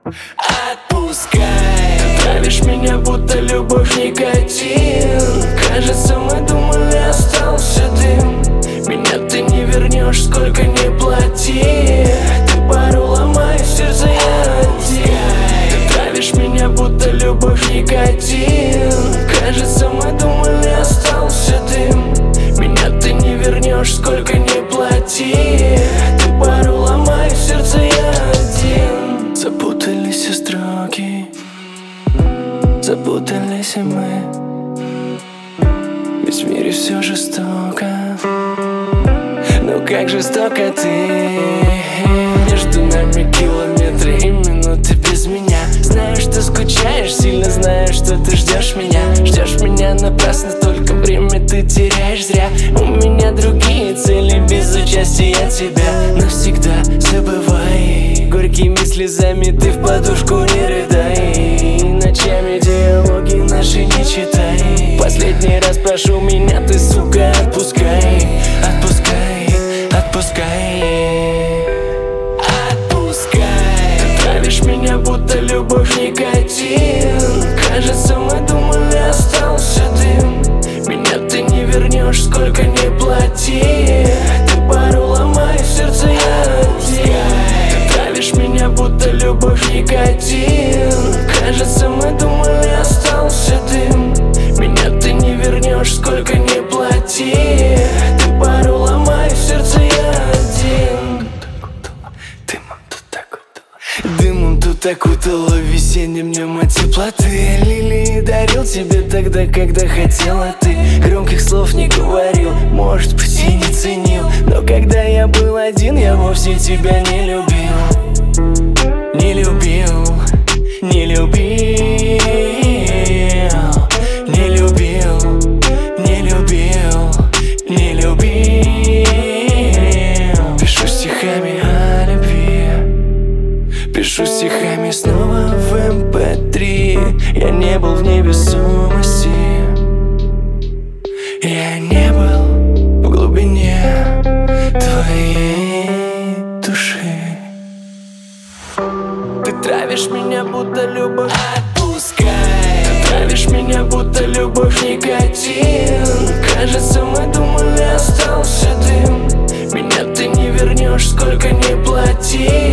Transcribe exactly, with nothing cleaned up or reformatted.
Отпускай. Ты травишь меня, будто любовь никотин. Кажется, мы думали, остался дым. Меня ты не вернешь, сколько не плати. Ты пару ломаешь, сердце я один. Ты травишь меня, будто любовь никотин. Кажется, мы думали, остался дым. Меня ты не вернешь, сколько не плати. Ты пару ломаешь, сердце я один. Запутались и строки, запутались и мы. Ведь в мире все жестоко. Ну как жестоко ты. Между нами километры и минуты без меня. Знаю, что скучаешь, сильно знаю, что ты ждешь меня. Ждешь меня напрасно, только время ты теряешь зря. У меня другие цели, без участия тебя. Навсегда забывай, горькими слезами ты в подушку не рыдай. Ночами диалоги наши не читай. Последний раз прошу меня, ты, сука, отпускай. Отпускай, отпускай. Отпускай. Ты травишь меня, будто любовь никотин. Кажется, мы думали, остался дым. Меня ты не вернешь, сколько не плати. Ты пару ломаешь, сердце я один. Ты травишь меня, будто любовь никотин. Кажется, мы думали, остался дым. Меня ты не вернешь, сколько не плати. Ты пару ломаешь, сердце я один. Дымом тут окутало весенним днем от теплоты. Лилии дарил тебе тогда, когда хотела ты. Громких слов не говорил, может быть и не ценил. Но когда я был один, я вовсе тебя не любил. Не любил, не любил. Не любил, не любил, не любил. Пишу стихами о любви, пишу стихами снова в эм пэ три. Я не был в невесомости, я не был в глубине твоей души. Ты травишь меня, будто любовь. Отпускай. Ты травишь меня, будто любовь никотин. Кажется, мы думали, остался дым. Меня ты не вернешь, сколько не плати.